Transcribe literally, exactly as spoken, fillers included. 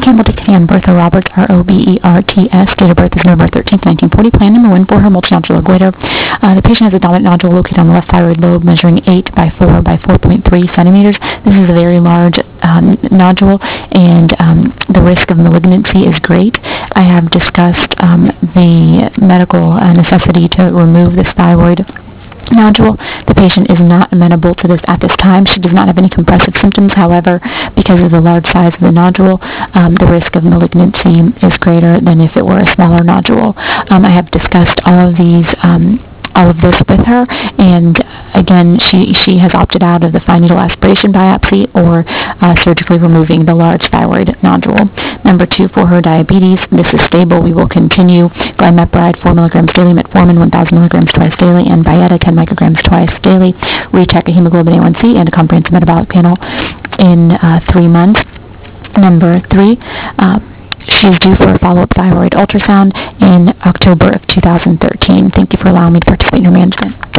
Campbell Dickhan, Bertha Roberts, R O B E R T S. Date of birth is November thirteenth, nineteen forty. Plan number one for her, multinodular goiter. Uh, the patient has a dominant nodule located on the left thyroid lobe, measuring eight by four by four point three centimeters. This is a very large um, nodule, and um, the risk of malignancy is great. I have discussed um, the medical uh, necessity to remove this thyroid nodule. The patient is not amenable to this at this time. She does not have any compressive symptoms. However, because of the large size of the nodule, um, the risk of malignancy is greater than if it were a smaller nodule. Um, I have discussed all of these um, all of this with her, and again, she she has opted out of the fine needle aspiration biopsy or uh, surgically removing the large thyroid nodule. Number two, for her diabetes, this is stable. We will continue glymepride four milligrams daily, metformin one thousand milligrams twice daily, and Byetta ten micrograms twice daily. Recheck a hemoglobin A one C and a comprehensive metabolic panel in uh, three months. Number three, uh, she is due for a follow-up thyroid ultrasound in October of two thousand thirteen. Thank you for allowing me to participate in your management.